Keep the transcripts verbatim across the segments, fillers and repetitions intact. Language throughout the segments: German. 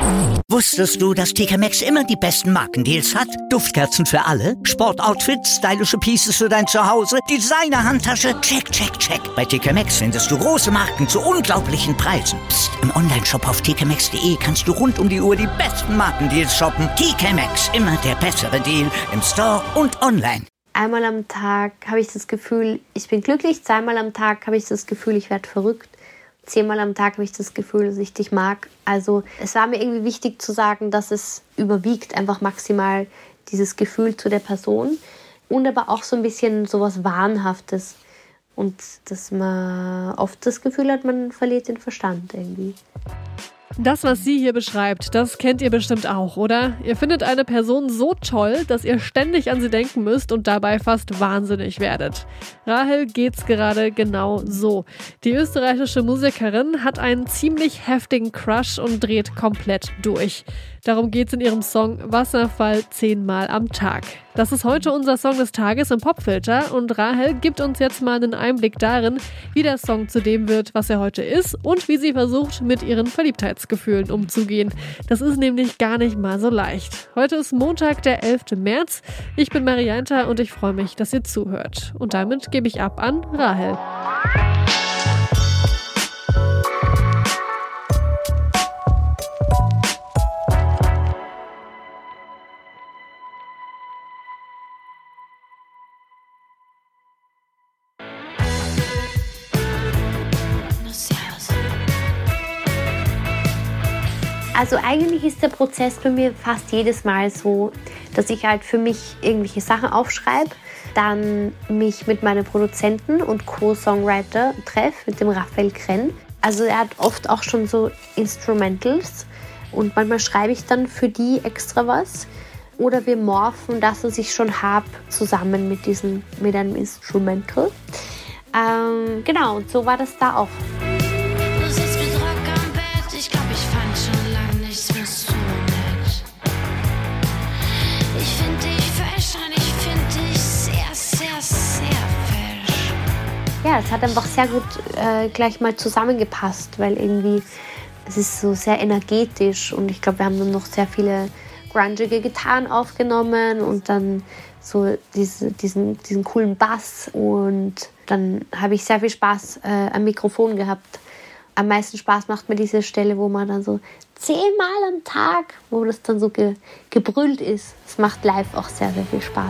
Wusstest du, dass T K Maxx immer die besten Markendeals hat? Duftkerzen für alle, Sportoutfits, stylische Pieces für dein Zuhause, Designer-Handtasche, check, check, check. Bei T K Maxx findest du große Marken zu unglaublichen Preisen. Psst. Im Onlineshop auf t k maxx punkt d e kannst du rund um die Uhr die besten Markendeals shoppen. T K Maxx, immer der bessere Deal im Store und online. Einmal am Tag habe ich das Gefühl, ich bin glücklich. Zweimal am Tag habe ich das Gefühl, ich werde verrückt. Zehnmal am Tag habe ich das Gefühl, dass ich dich mag. Also es war mir irgendwie wichtig zu sagen, dass es überwiegt, einfach maximal dieses Gefühl zu der Person. Und aber auch so ein bisschen sowas Wahnhaftes. Und dass man oft das Gefühl hat, man verliert den Verstand irgendwie. Das, was sie hier beschreibt, das kennt ihr bestimmt auch, oder? Ihr findet eine Person so toll, dass ihr ständig an sie denken müsst und dabei fast wahnsinnig werdet. Rahel geht's gerade genau so. Die österreichische Musikerin hat einen ziemlich heftigen Crush und dreht komplett durch. Darum geht's in ihrem Song Wasserfall zehnmal am Tag. Das ist heute unser Song des Tages im Popfilter und Rahel gibt uns jetzt mal einen Einblick darin, wie der Song zu dem wird, was er heute ist und wie sie versucht, mit ihren Verliebtheitsgefühlen umzugehen. Das ist nämlich gar nicht mal so leicht. Heute ist Montag, der elfte März. Ich bin Marianta und ich freue mich, dass ihr zuhört. Und damit gebe ich ab an Rahel. Also eigentlich ist der Prozess bei mir fast jedes Mal so, dass ich halt für mich irgendwelche Sachen aufschreibe, dann mich mit meinem Produzenten und Co-Songwriter treffe, mit dem Raphael Krenn. Also er hat oft auch schon so Instrumentals und manchmal schreibe ich dann für die extra was. Oder wir morphen das, was ich schon habe, zusammen mit, diesem, mit einem Instrumental. Ähm, genau, und so war das da auch. Ja, es hat einfach sehr gut äh, gleich mal zusammengepasst, weil irgendwie es ist so sehr energetisch und ich glaube, wir haben dann noch sehr viele grungige Gitarren aufgenommen und dann so diese, diesen, diesen coolen Bass und dann habe ich sehr viel Spaß äh, am Mikrofon gehabt. Am meisten Spaß macht mir diese Stelle, wo man dann so zehnmal am Tag, wo das dann so ge, gebrüllt ist. Das macht live auch sehr, sehr viel Spaß.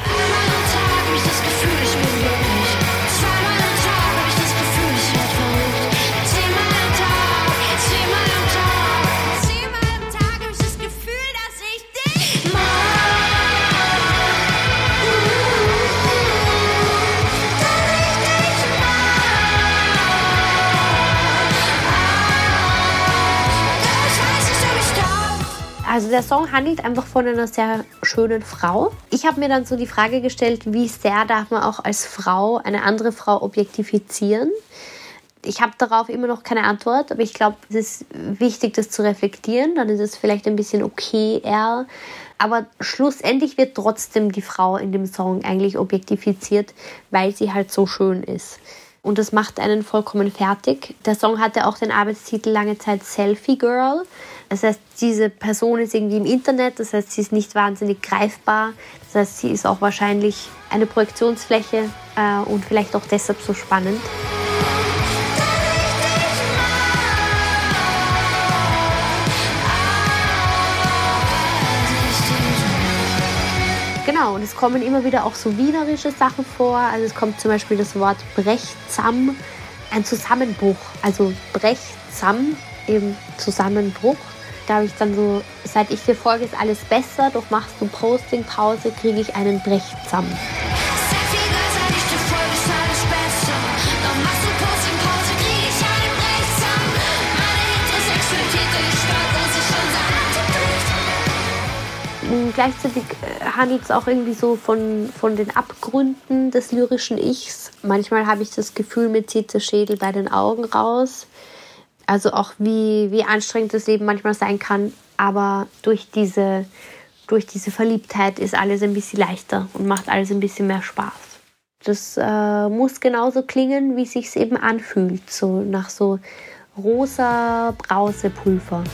Also der Song handelt einfach von einer sehr schönen Frau. Ich habe mir dann so die Frage gestellt, wie sehr darf man auch als Frau eine andere Frau objektifizieren? Ich habe darauf immer noch keine Antwort, aber ich glaube, es ist wichtig, das zu reflektieren. Dann ist es vielleicht ein bisschen okay eher. Aber schlussendlich wird trotzdem die Frau in dem Song eigentlich objektifiziert, weil sie halt so schön ist. Und das macht einen vollkommen fertig. Der Song hatte auch den Arbeitstitel lange Zeit Selfie Girl. Das heißt, diese Person ist irgendwie im Internet, das heißt, sie ist nicht wahnsinnig greifbar. Das heißt, sie ist auch wahrscheinlich eine Projektionsfläche äh, und vielleicht auch deshalb so spannend. Genau, und es kommen immer wieder auch so wienerische Sachen vor. Also es kommt zum Beispiel das Wort Brechtsam, ein Zusammenbruch. Also Brechtsam, eben Zusammenbruch. Da habe ich dann so, seit ich dir folge, ist alles besser, doch machst du Posting-Pause, kriege ich einen Brechtsam. Gleichzeitig handelt es auch irgendwie so von, von den Abgründen des lyrischen Ichs. Manchmal habe ich das Gefühl, mir zieht der Schädel bei den Augen raus. Also auch wie, wie anstrengend das Leben manchmal sein kann. Aber durch diese, durch diese Verliebtheit ist alles ein bisschen leichter und macht alles ein bisschen mehr Spaß. Das äh, muss genauso klingen, wie es sich eben anfühlt. So nach so rosa Brausepulver.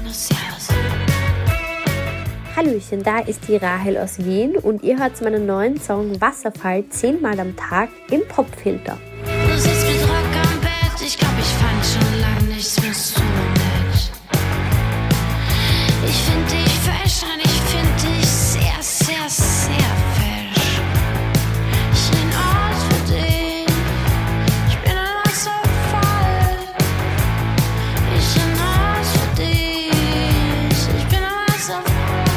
Hallöchen, da ist die Rahel aus Wien und ihr hört meinen neuen Song Wasserfall zehnmal am Tag im Popfilter. Du sitzt mit Rock am Bett, ich glaub, ich fand schon lange nichts mehr so nett. Ich find dich fashion, ich find dich sehr, sehr, sehr fesch. Ich bin Ort für dich, ich bin ein Wasserfall. Ich bin Ort für dich, ich bin ein Wasserfall.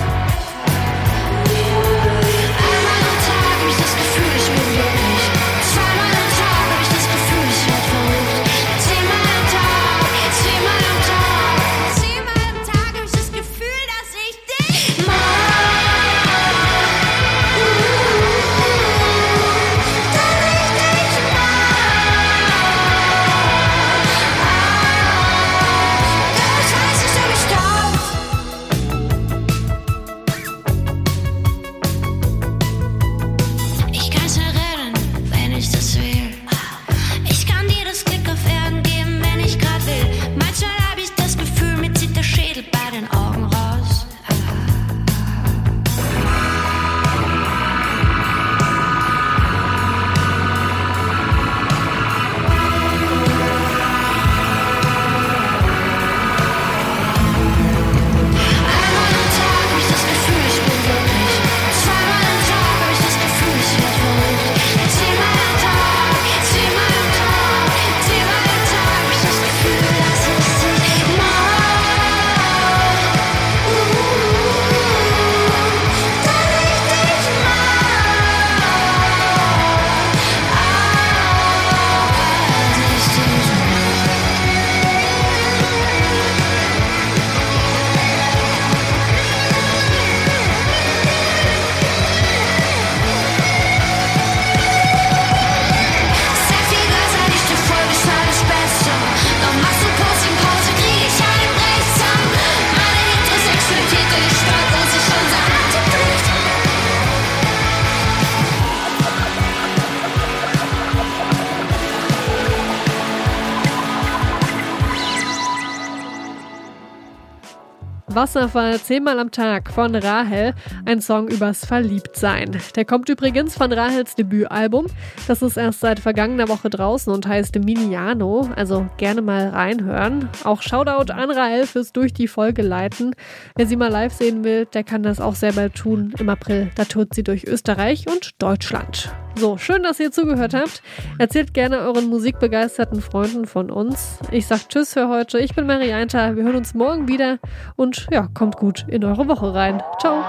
Wasserfall zehnmal am Tag von Rahel, ein Song übers Verliebtsein. Der kommt übrigens von Rahels Debütalbum. Das ist erst seit vergangener Woche draußen und heißt Miniano, also gerne mal reinhören. Auch Shoutout an Rahel fürs durch die Folge leiten. Wer sie mal live sehen will, der kann das auch selber tun. Im April, da tourt sie durch Österreich und Deutschland. So, schön, dass ihr zugehört habt. Erzählt gerne euren musikbegeisterten Freunden von uns. Ich sag Tschüss für heute. Ich bin Marianta. Wir hören uns morgen wieder und ja, kommt gut in eure Woche rein. Ciao.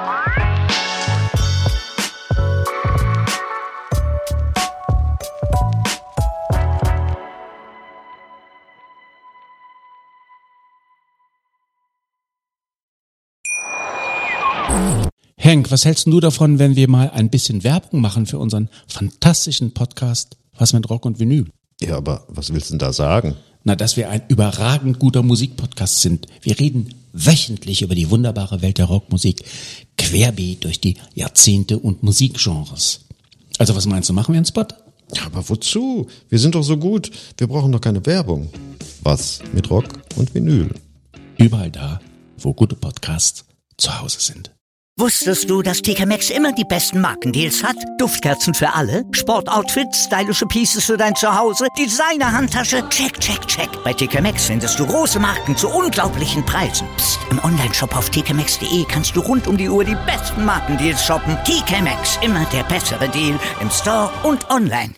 Henk, was hältst du davon, wenn wir mal ein bisschen Werbung machen für unseren fantastischen Podcast Was mit Rock und Vinyl? Ja, aber was willst du denn da sagen? Na, dass wir ein überragend guter Musikpodcast sind. Wir reden wöchentlich über die wunderbare Welt der Rockmusik, querbeet durch die Jahrzehnte und Musikgenres. Also was meinst du, machen wir einen Spot? Ja, aber wozu? Wir sind doch so gut. Wir brauchen doch keine Werbung. Was mit Rock und Vinyl? Überall da, wo gute Podcasts zu Hause sind. Wusstest du, dass T K Maxx immer die besten Markendeals hat? Duftkerzen für alle, Sportoutfits, stylische Pieces für dein Zuhause, Designer-Handtasche, check, check, check. Bei T K Maxx findest du große Marken zu unglaublichen Preisen. Psst. Im Onlineshop auf t k maxx punkt d e kannst du rund um die Uhr die besten Markendeals shoppen. T K Maxx, immer der bessere Deal im Store und online.